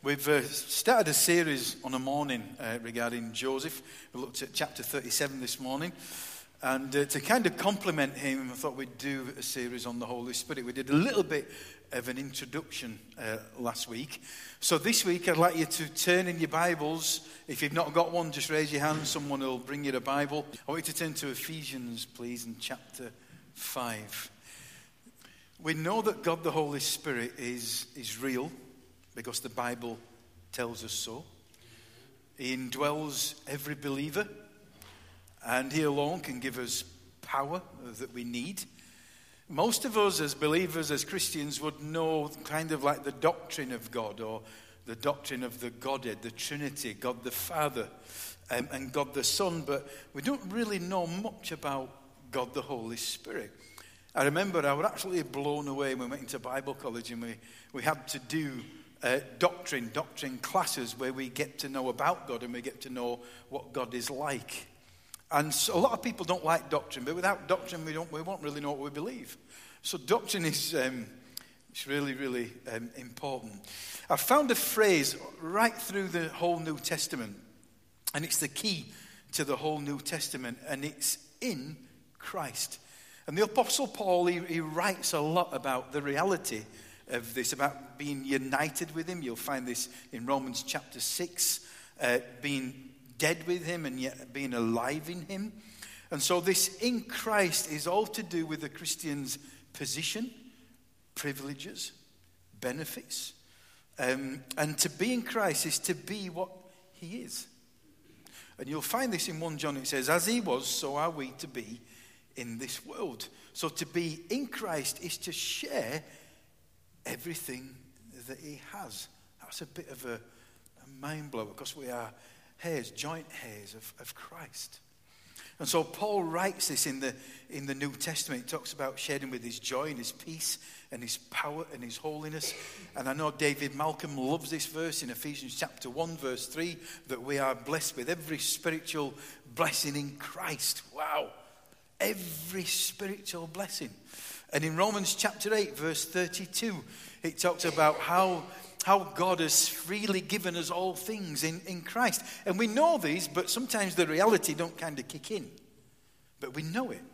We've started a series on a morning regarding Joseph. We looked at chapter 37 this morning. And to kind of complement him, I thought we'd do a series on the Holy Spirit. We did a little bit of an introduction last week. So this week, I'd like you to turn in your Bibles. If you've not got one, just raise your hand. Someone will bring you a Bible. I want you to turn to Ephesians, please, in chapter 5. We know that God the Holy Spirit is real, because the Bible tells us so. He indwells every believer, and He alone can give us power that we need. Most of us as believers, as Christians, would know kind of like the doctrine of God, or the doctrine of the Godhead, the Trinity, God the Father and God the Son, but we don't really know much about God the Holy Spirit. I remember I was absolutely blown away when we went into Bible college, and we had to do doctrine classes where we get to know about God and we get to know what God is like. And so a lot of people don't like doctrine, but without doctrine we won't really know what we believe. So doctrine is it's really, really important. I found a phrase right through the whole New Testament, and it's the key to the whole New Testament, and it's in Christ. And the Apostle Paul, he writes a lot about the reality of this, about being united with Him. You'll find this in Romans chapter 6, being dead with Him and yet being alive in Him. And so this in Christ is all to do with the Christian's position, privileges, benefits. And to be in Christ is to be what He is. And you'll find this in 1 John. It says, as He was, so are we to be in this world. So to be in Christ is to share everything that He has. That's a bit of a mind blower, because we are joint heirs of Christ. And so Paul writes this in the New Testament. He talks about sharing with His joy and His peace and His power and His holiness. And I know David Malcolm loves this verse in Ephesians chapter 1 verse 3, that we are blessed with every spiritual blessing in Christ. Wow! Every spiritual blessing. And in Romans chapter 8 verse 32, it talks about how God has freely given us all things in Christ. And we know these, but sometimes the reality don't kind of kick in. But we know it.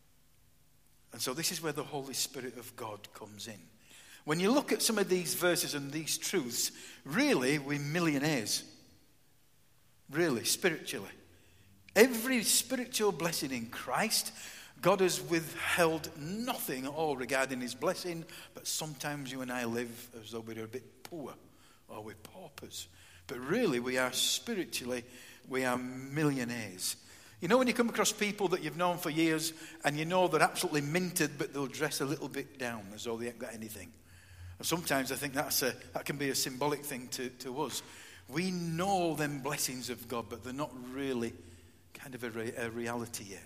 And so this is where the Holy Spirit of God comes in. When you look at some of these verses and these truths, really we're millionaires. Really, spiritually. Every spiritual blessing in Christ, God has withheld nothing at all regarding His blessing, but sometimes you and I live as though we're a bit poor, or we're paupers. But really, we are spiritually, we are millionaires. You know when you come across people that you've known for years, and you know they're absolutely minted, but they'll dress a little bit down as though they ain't got anything. And sometimes I think that can be a symbolic thing to us. We know them blessings of God, but they're not really kind of a reality yet.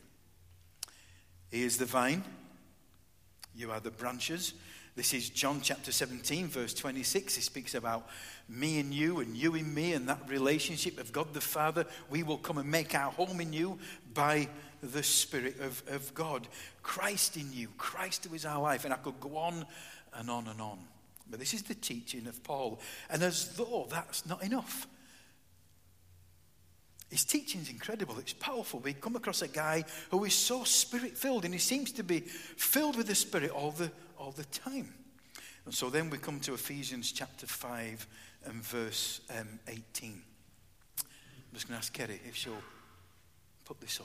He is the vine. You are the branches. This is John chapter 17, verse 26. He speaks about me and you in me, and that relationship of God the Father. We will come and make our home in you by the Spirit of God. Christ in you. Christ who is our life. And I could go on and on and on. But this is the teaching of Paul. And as though that's not enough, his teaching is incredible. It's powerful. We come across a guy who is so Spirit-filled, and he seems to be filled with the Spirit all the time. And so then we come to Ephesians chapter 5 and verse 18. I'm just going to ask Kerry if she'll put this up.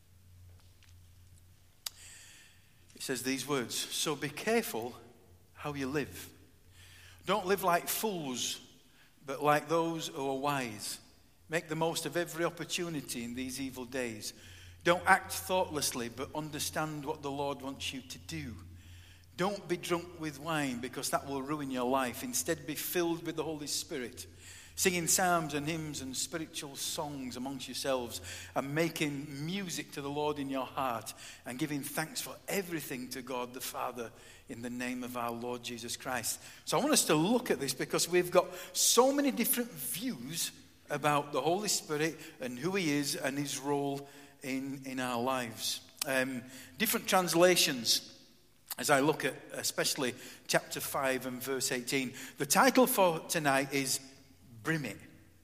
It says these words, so be careful how you live. Don't live like fools, but like those who are wise. Make the most of every opportunity in these evil days. Don't act thoughtlessly, but understand what the Lord wants you to do. Don't be drunk with wine, because that will ruin your life. Instead, be filled with the Holy Spirit, singing psalms and hymns and spiritual songs amongst yourselves, and making music to the Lord in your heart, and giving thanks for everything to God the Father in the name of our Lord Jesus Christ. So I want us to look at this, because we've got so many different views about the Holy Spirit and who He is and His role in our lives. Different translations, as I look at especially chapter 5 and verse 18. The title for tonight is brim it.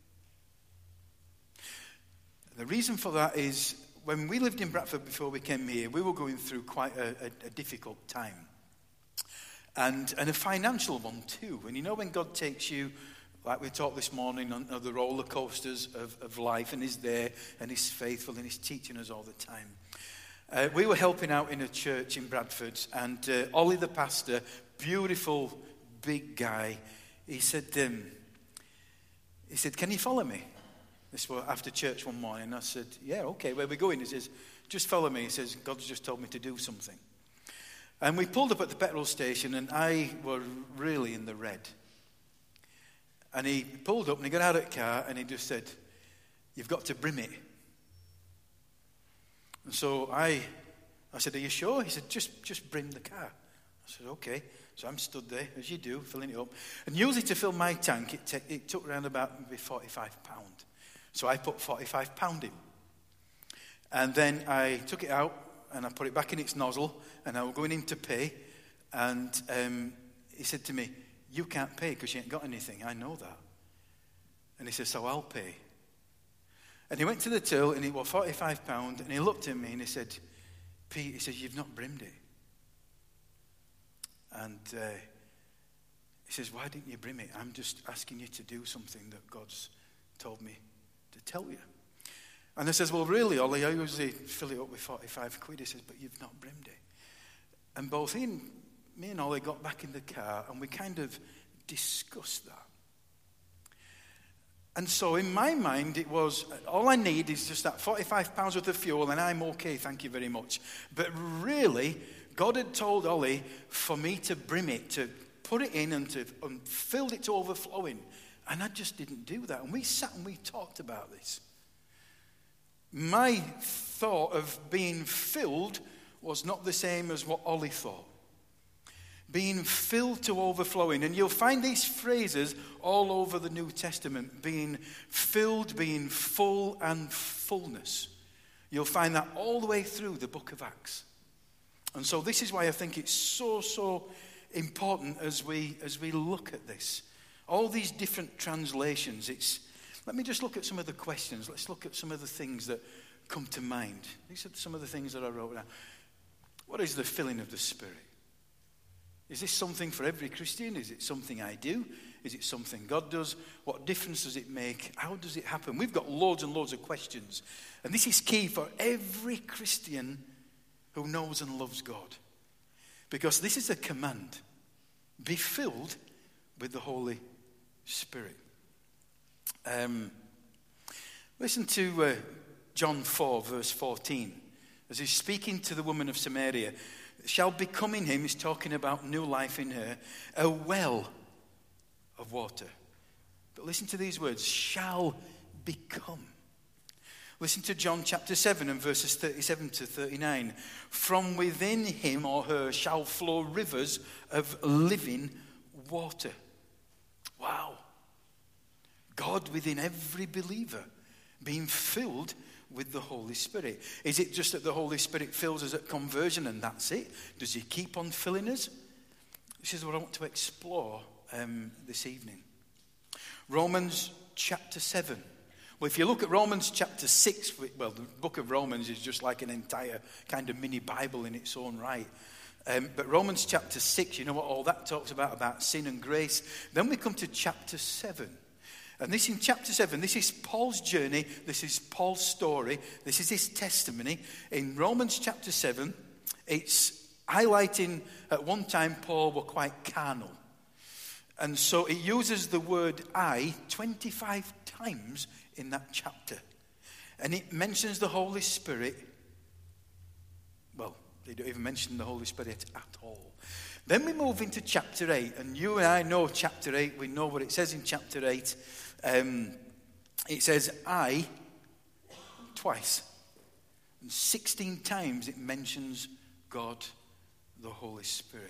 The reason for that is when we lived in Bradford before we came here, we were going through quite a difficult time. And a financial one too. And you know when God takes you, like we talked this morning, on the roller coasters of life, and He's there, and He's faithful, and He's teaching us all the time. We were helping out in a church in Bradford, and Ollie the pastor, beautiful, big guy, he said, can you follow me? This was after church one morning. I said, yeah, okay, where are we going? He says, just follow me. He says, God's just told me to do something. And we pulled up at the petrol station, and I were really in the red. And he pulled up, and he got out of the car, and he just said, you've got to brim it. And so I said, are you sure? He said, just brim the car. I said, okay. So I'm stood there, as you do, filling it up. And usually to fill my tank, it took around about maybe £45. So I put £45 in. And then I took it out, and I put it back in its nozzle, and I was going in to pay. And he said to me, you can't pay because you ain't got anything. I know that. And he said, so I'll pay. And he went to the till, and it was £45, and he looked at me, and he said, Pete, he says, you've not brimmed it. And he says, why didn't you brim it? I'm just asking you to do something that God's told me to tell you. And I says, well, really, Ollie, I usually fill it up with 45 quid. He says, but you've not brimmed it. And both me and Ollie got back in the car, and we kind of discussed that. And so in my mind, it was, all I need is just that £45 worth of fuel, and I'm okay, thank you very much. But really, God had told Ollie for me to brim it, to put it in and filled it to overflowing. And I just didn't do that. And we sat and we talked about this. My thought of being filled was not the same as what Ollie thought. Being filled to overflowing. And you'll find these phrases all over the New Testament. Being filled, being full, and fullness. You'll find that all the way through the book of Acts. And so this is why I think it's so important as we look at this. All these different translations. Let me just look at some of the questions. Let's look at some of the things that come to mind. These are some of the things that I wrote down. What is the filling of the Spirit? Is this something for every Christian? Is it something I do? Is it something God does? What difference does it make? How does it happen? We've got loads and loads of questions. And this is key for every Christian who knows and loves God. Because this is a command. Be filled with the Holy Spirit. Listen to John 4, verse 14. As he's speaking to the woman of Samaria, shall become in him, he's talking about new life in her, a well of water. But listen to these words, shall become. Listen to John chapter 7 and verses 37 to 39. From within him or her shall flow rivers of living water. Wow. God within every believer being filled with the Holy Spirit. Is it just that the Holy Spirit fills us at conversion and that's it? Does he keep on filling us? This is what I want to explore this evening. Romans chapter 7. Well, if you look at Romans chapter 6, well, the book of Romans is just like an entire kind of mini Bible in its own right. But Romans chapter 6, you know what all that talks about sin and grace. Then we come to chapter 7. And this in chapter 7, this is Paul's journey, this is Paul's story, this is his testimony. In Romans chapter 7, it's highlighting at one time Paul were quite carnal. And so it uses the word I 25 times in that chapter. And it mentions the Holy Spirit. Well, they don't even mention the Holy Spirit at all. Then we move into chapter 8. And you and I know chapter 8. We know what it says in chapter 8. It says I twice. And 16 times it mentions God, the Holy Spirit.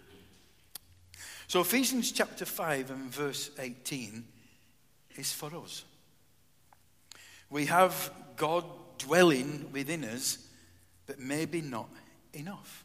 So Ephesians chapter 5 and verse 18 is for us. We have God dwelling within us, but maybe not enough.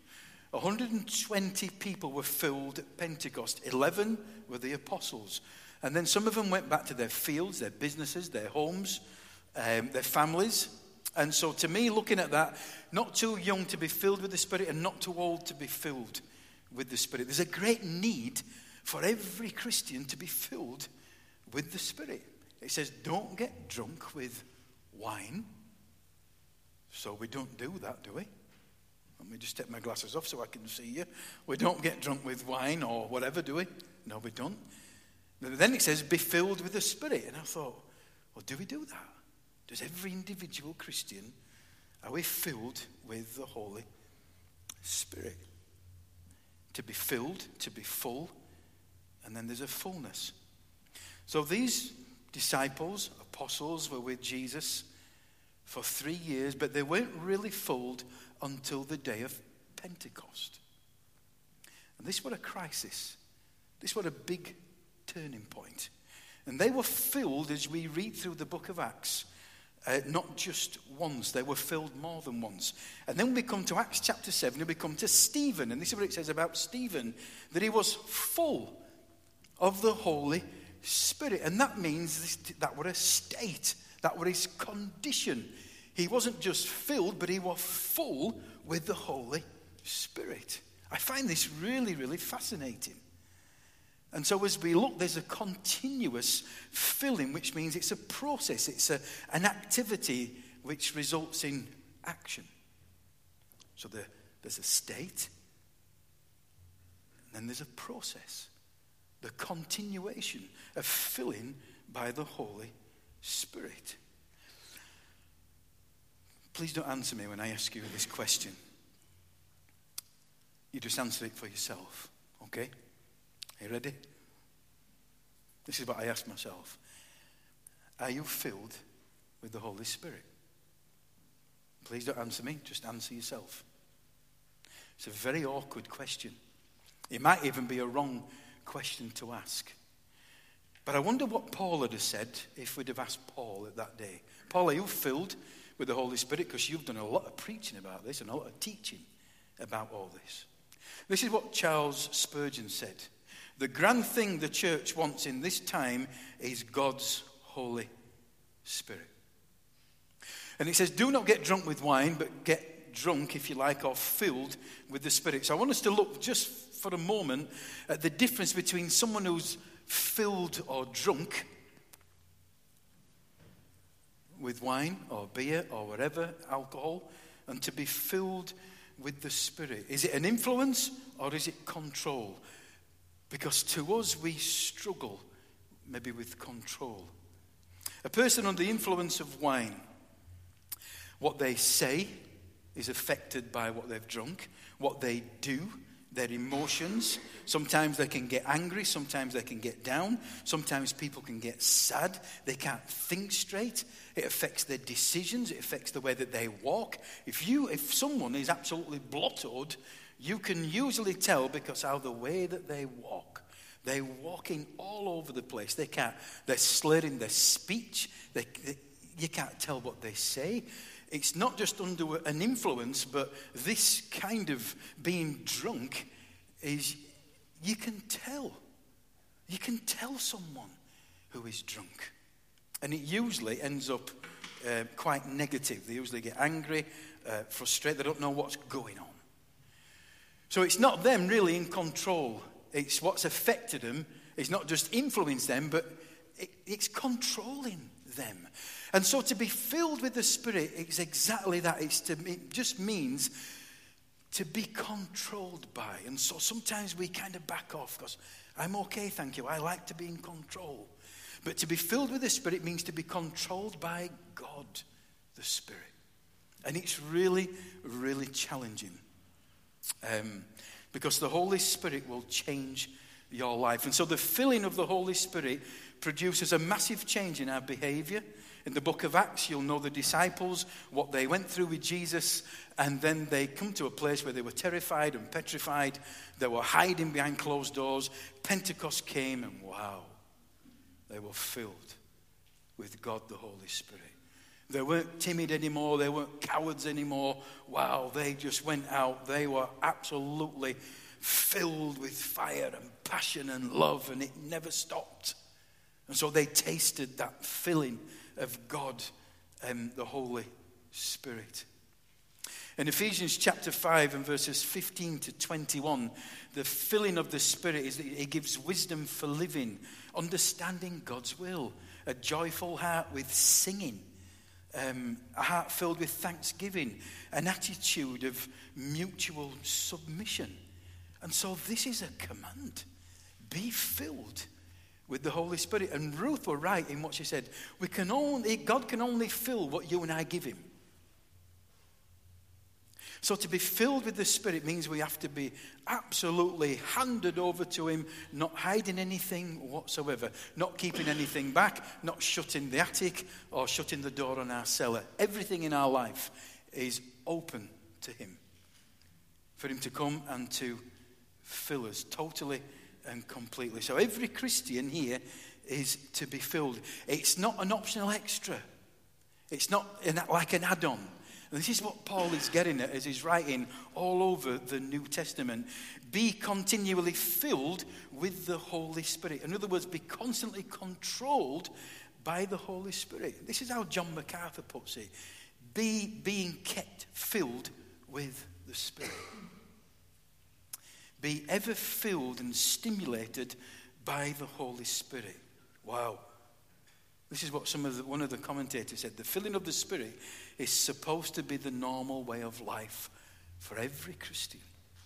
120 people were filled at Pentecost. 11 were the apostles. And then some of them went back to their fields, their businesses, their homes, their families. And so to me, looking at that, not too young to be filled with the Spirit and not too old to be filled with the Spirit. There's a great need for every Christian to be filled with the Spirit. It says, don't get drunk with wine. So we don't do that, do we? Let me just take my glasses off so I can see you. We don't get drunk with wine or whatever, do we? No, we don't. But then it says, be filled with the Spirit. And I thought, well, do we do that? Does every individual Christian, are we filled with the Holy Spirit? To be filled, to be full, and then there's a fullness. So these disciples, apostles, were with Jesus for 3 years, but they weren't really filled until the day of Pentecost. And this was a crisis. This was a big turning point. And they were filled, as we read through the book of Acts, not just once. They were filled more than once. And then we come to Acts chapter 7, and we come to Stephen. And this is what it says about Stephen, that he was full of the Holy Spirit. And that means that was a state. That was his condition. He wasn't just filled, but he was full with the Holy Spirit. I find this really, really fascinating. And so as we look, there's a continuous filling, which means it's a process. It's an activity which results in action. So there's a state, and then there's a process. The continuation of filling by the Holy Spirit. Please don't answer me when I ask you this question. You just answer it for yourself, okay? Are you ready? This is what I ask myself. Are you filled with the Holy Spirit? Please don't answer me, just answer yourself. It's a very awkward question. It might even be a wrong question to ask. But I wonder what Paul would have said if we'd have asked Paul at that day. Paul, are you filled with the Holy Spirit? Because you've done a lot of preaching about this and a lot of teaching about all this. This is what Charles Spurgeon said. The grand thing the church wants in this time is God's Holy Spirit. And it says, do not get drunk with wine, but get drunk, if you like, or filled with the Spirit. So I want us to look just for a moment at the difference between someone who's filled or drunk with wine or beer or whatever, alcohol, and to be filled with the Spirit. Is it an influence or is it control? Because to us, we struggle maybe with control. A person under the influence of wine, what they say is affected by what they've drunk. What they do, their emotions. Sometimes they can get angry. Sometimes they can get down. Sometimes people can get sad. They can't think straight. It affects their decisions. It affects the way that they walk. If someone is absolutely blottoed, you can usually tell because how the way that they walk. They're walking all over the place. They're slurring their speech. You can't tell what they say. It's not just under an influence, but this kind of being drunk is, you can tell. You can tell someone who is drunk. And it usually ends up quite negative. They usually get angry, frustrated. They don't know what's going on. So it's not them really in control. It's what's affected them. It's not just influenced them, but it's controlling them. And so to be filled with the Spirit is exactly that. It just means to be controlled by. And so sometimes we kind of back off because I'm okay, thank you. I like to be in control. But to be filled with the Spirit means to be controlled by God, the Spirit. And it's really, really challenging. Because the Holy Spirit will change your life. And so the filling of the Holy Spirit produces a massive change in our behavior. In the book of Acts, you'll know the disciples, what they went through with Jesus, and then they come to a place where they were terrified and petrified. They were hiding behind closed doors. Pentecost came, and wow, they were filled with God the Holy Spirit. They weren't timid anymore. They weren't cowards anymore. Wow, they just went out. They were absolutely filled with fire and passion and love, and it never stopped. And so they tasted that filling of God and the Holy Spirit. In Ephesians chapter 5 and verses 15 to 21, the filling of the Spirit is that it gives wisdom for living, understanding God's will, a joyful heart with singing, a heart filled with thanksgiving, an attitude of mutual submission. And so this is a command. Be filled with the Holy Spirit. And Ruth was right in what she said. God can only fill what you and I give him. So to be filled with the Spirit means we have to be absolutely handed over to him, not hiding anything whatsoever, not keeping anything back, not shutting the attic or shutting the door on our cellar. Everything in our life is open to him, for him to come and to fill us totally and completely. So every Christian here is to be filled. It's not an optional extra. It's not like an add-on. And this is what Paul is getting at as he's writing all over the New Testament. Be continually filled with the Holy Spirit. In other words, be constantly controlled by the Holy Spirit. This is how John MacArthur puts it. Being kept filled with the Spirit. Be ever filled and stimulated by the Holy Spirit. Wow. This is what one of the commentators said. The filling of the Spirit is supposed to be the normal way of life for every Christian.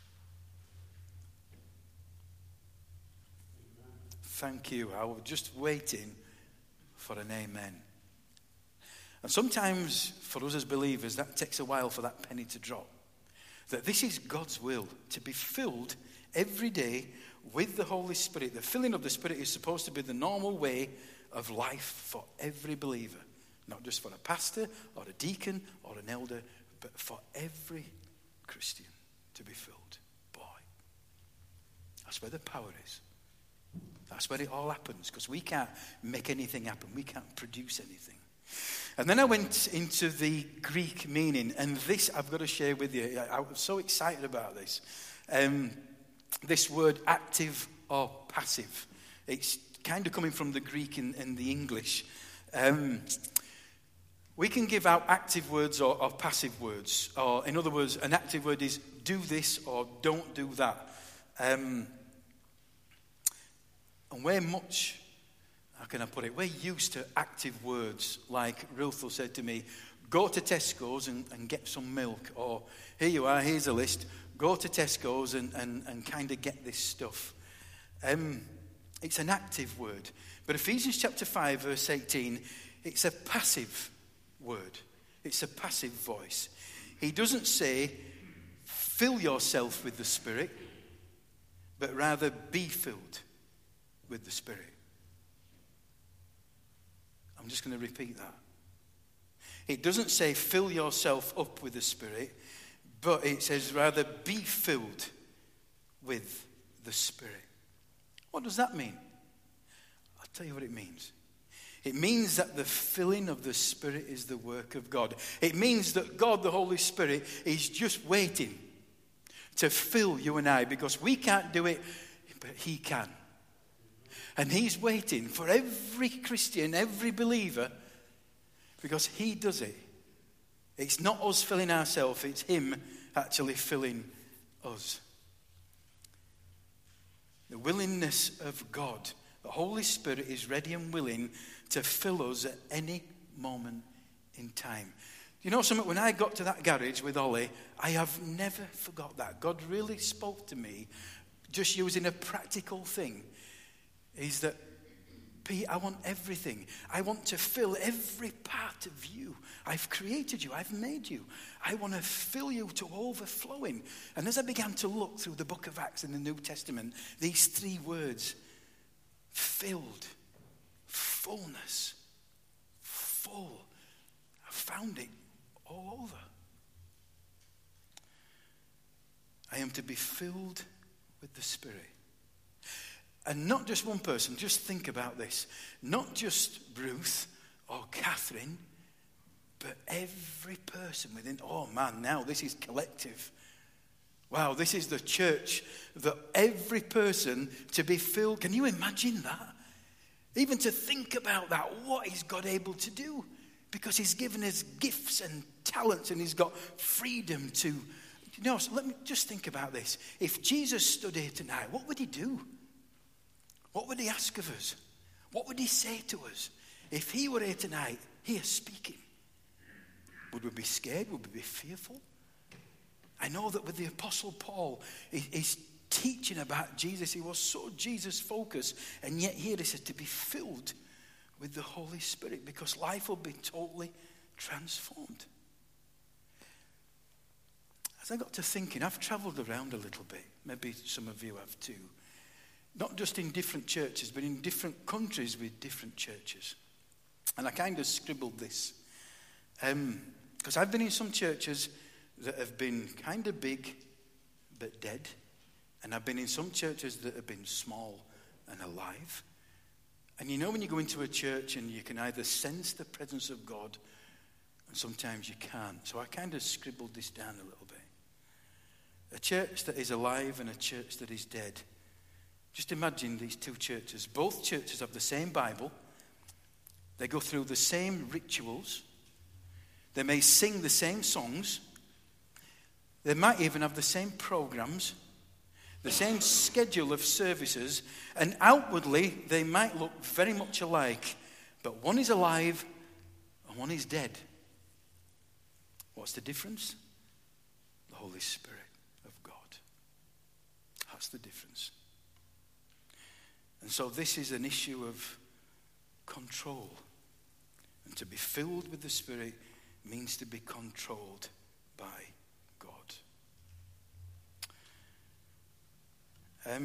Thank you. I was just waiting for an amen. And sometimes for us as believers, that takes a while for that penny to drop. That this is God's will, to be filled every day with the Holy Spirit. The filling of the Spirit is supposed to be the normal way of life for every believer. Not just for a pastor or a deacon or an elder, but for every Christian to be filled. Boy, that's where the power is. That's where it all happens, because we can't make anything happen. We can't produce anything. And then I went into the Greek meaning, and this I've got to share with you. I was so excited about this. This word active or passive. It's kind of coming from the Greek and the English. We can give out active words or passive words. Or in other words, an active word is do this or don't do that. And we're much, how can I put it? We're used to active words, like Ruth said to me, go to Tesco's and get some milk. Or here you are, here's a list. Go to Tesco's and kind of get this stuff. It's an active word. But Ephesians chapter 5, verse 18, it's a passive word. It's a passive voice. He doesn't say, fill yourself with the Spirit, but rather be filled with the Spirit. I'm just going to repeat that. It doesn't say fill yourself up with the Spirit, but it says rather be filled with the Spirit. What does that mean? I'll tell you what it means. It means that the filling of the Spirit is the work of God. It means that God, the Holy Spirit, is just waiting to fill you and I, because we can't do it, but he can. And he's waiting for every Christian, every believer, because he does it. It's not us filling ourselves, it's him actually filling us. The willingness of God. The Holy Spirit is ready and willing to fill us at any moment in time. You know something? When I got to that garage with Ollie, I have never forgot that. God really spoke to me, just using a practical thing, is that, Pete, I want everything. I want to fill every part of you. I've created you. I've made you. I want to fill you to overflowing. And as I began to look through the book of Acts in the New Testament, these three words, filled, fullness, full, I found it all over. I am to be filled with the Spirit. And not just one person, just think about this. Not just Ruth or Catherine, but every person within. Oh man, now this is collective. Wow, this is the church, that every person to be filled. Can you imagine that? Even to think about that, what is God able to do? Because he's given us gifts and talents and he's got freedom to, so let me just think about this. If Jesus stood here tonight, what would he do? What would he ask of us? What would he say to us? If he were here tonight, here speaking, would we be scared? Would we be fearful? I know that with the Apostle Paul, he's teaching about Jesus. He was so Jesus-focused, and yet here he said to be filled with the Holy Spirit because life will be totally transformed. As I got to thinking, I've traveled around a little bit. Maybe some of you have too. Not just in different churches, but in different countries with different churches. And I kind of scribbled this. Because I've been in some churches that have been kind of big but dead. And I've been in some churches that have been small and alive. And when you go into a church and you can either sense the presence of God and sometimes you can't. So I kind of scribbled this down a little bit. A church that is alive and a church that is dead. Just imagine these two churches. Both churches have the same Bible. They go through the same rituals. They may sing the same songs. They might even have the same programs, the same schedule of services, and outwardly they might look very much alike, but one is alive and one is dead. What's the difference? The Holy Spirit of God. That's the difference. And so this is an issue of control. And to be filled with the Spirit means to be controlled by God. I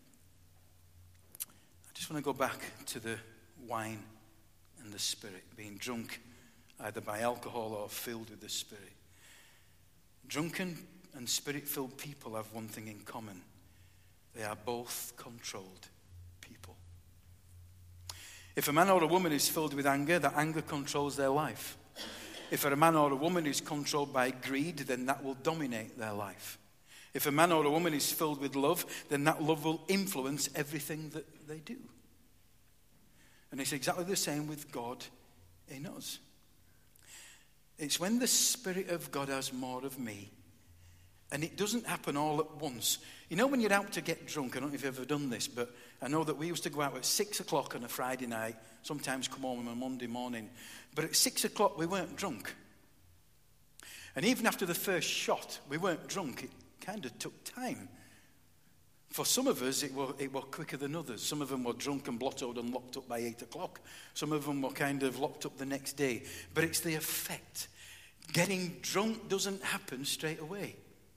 just want to go back to the wine and the Spirit, being drunk either by alcohol or filled with the Spirit. Drunken and Spirit-filled people have one thing in common. They are both controlled people. If a man or a woman is filled with anger, that anger controls their life. If a man or a woman is controlled by greed, then that will dominate their life. If a man or a woman is filled with love, then that love will influence everything that they do. And it's exactly the same with God in us. It's when the Spirit of God has more of me, and it doesn't happen all at once. When you're out to get drunk, I don't know if you've ever done this, but I know that we used to go out at 6 o'clock on a Friday night, sometimes come home on a Monday morning. But at 6 o'clock, we weren't drunk. And even after the first shot, we weren't drunk. It kind of took time. For some of us, it was quicker than others. Some of them were drunk and blottoed and locked up by 8 o'clock. Some of them were kind of locked up the next day. But it's the effect. Getting drunk doesn't happen straight away.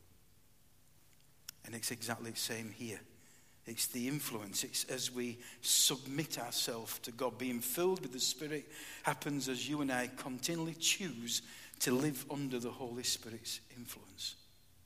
And it's exactly the same here. It's the influence. It's as we submit ourselves to God. Being filled with the Spirit happens as you and I continually choose to live under the Holy Spirit's influence.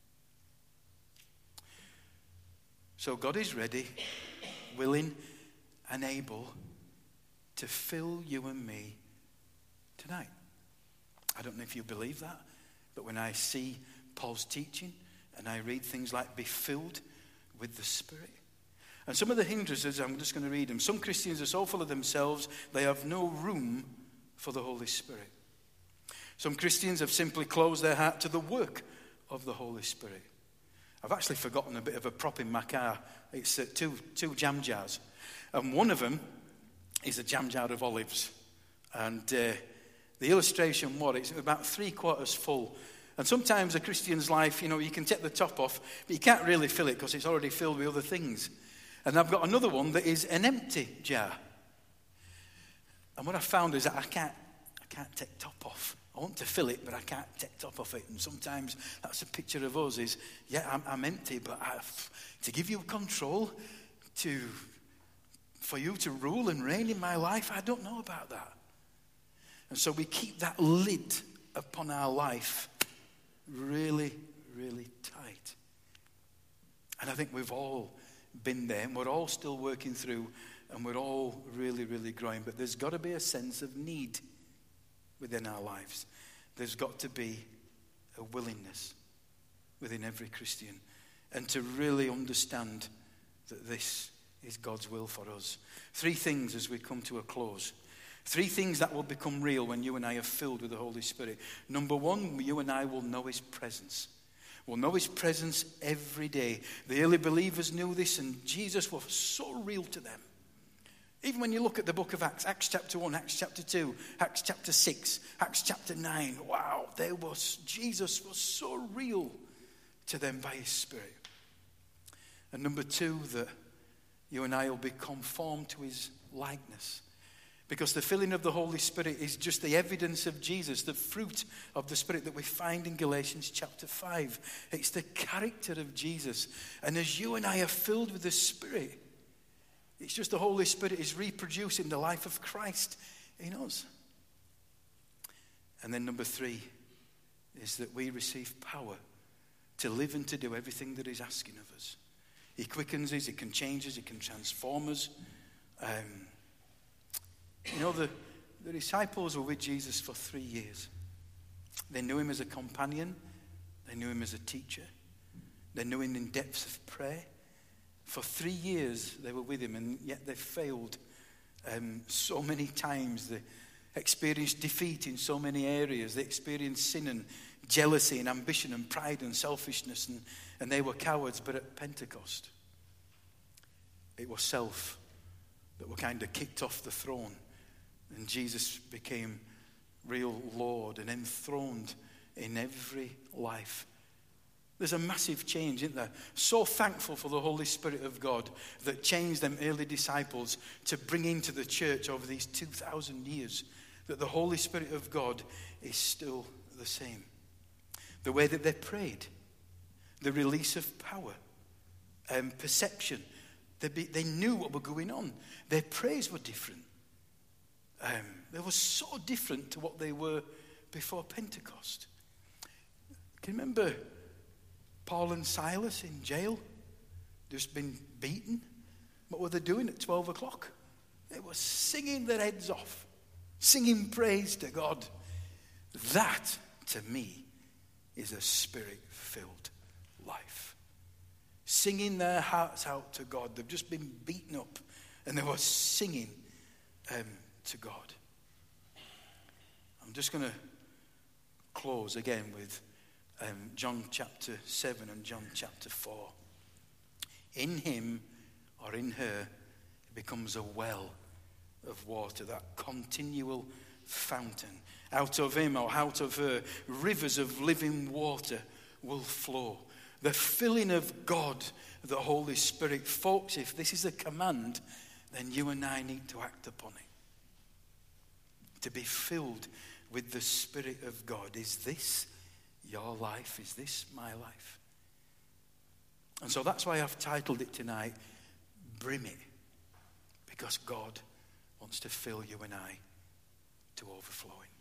So God is ready, willing, and able to fill you and me tonight. I don't know if you believe that, but when I see Paul's teaching and I read things like be filled with the Spirit. And some of the hindrances, I'm just going to read them. Some Christians are so full of themselves, they have no room for the Holy Spirit. Some Christians have simply closed their heart to the work of the Holy Spirit. I've actually forgotten a bit of a prop in my car. It's two jam jars. And one of them is a jam jar of olives. And the illustration was, it's about 3/4 full. And sometimes a Christian's life, you can take the top off, but you can't really fill it because it's already filled with other things. And I've got another one that is an empty jar. And what I found is that I can't take top off. I want to fill it, but I can't take top off it. And sometimes that's a picture of us is, I'm empty, but to give you control, for you to rule and reign in my life, I don't know about that. And so we keep that lid upon our life really, really tight. And I think we've all been there, and we're all still working through, and we're all really, really growing. But there's got to be a sense of need within our lives. There's got to be a willingness within every Christian, and to really understand that this is God's will for us. 3 things as we come to a close. 3 things that will become real when you and I are filled with the Holy Spirit. Number 1, you and I will know his presence. We'll know his presence every day. The early believers knew this, and Jesus was so real to them. Even when you look at the book of Acts, Acts chapter 1, Acts chapter 2, Acts chapter 6, Acts chapter 9, wow, Jesus was so real to them by his Spirit. And number 2, that you and I will be conformed to his likeness. Because the filling of the Holy Spirit is just the evidence of Jesus, the fruit of the Spirit that we find in Galatians chapter 5. It's the character of Jesus. And as you and I are filled with the Spirit, it's just the Holy Spirit is reproducing the life of Christ in us. And then number 3 is that we receive power to live and to do everything that he's asking of us. He quickens us, he can change us, he can transform us. The disciples were with Jesus for 3 years. They knew him as a companion. They knew him as a teacher. They knew him in depths of prayer. For 3 years they were with him, and yet they failed so many times. They experienced defeat in so many areas. They experienced sin and jealousy and ambition and pride and selfishness, and they were cowards. But at Pentecost, it was self that were kind of kicked off the throne, and Jesus became real Lord and enthroned in every life. There's a massive change, isn't there? So thankful for the Holy Spirit of God that changed them early disciples to bring into the church over these 2,000 years, that the Holy Spirit of God is still the same. The way that they prayed, the release of power, perception. They knew what was going on. Their prayers were different. They were so different to what they were before Pentecost. Can you remember Paul and Silas in jail? Just been beaten. What were they doing at 12 o'clock? They were singing their heads off, singing praise to God. That, to me, is a Spirit-filled life. Singing their hearts out to God. They've just been beaten up, and they were singing to God. I'm just going to close again with John chapter 7 and John chapter 4. In him, or in her, it becomes a well of water, that continual fountain. Out of him or out of her, rivers of living water will flow. The filling of God, the Holy Spirit. Folks, if this is a command, then you and I need to act upon it. To be filled with the Spirit of God. Is this your life? Is this my life? And so that's why I've titled it tonight, Brim It. Because God wants to fill you and I to overflowing.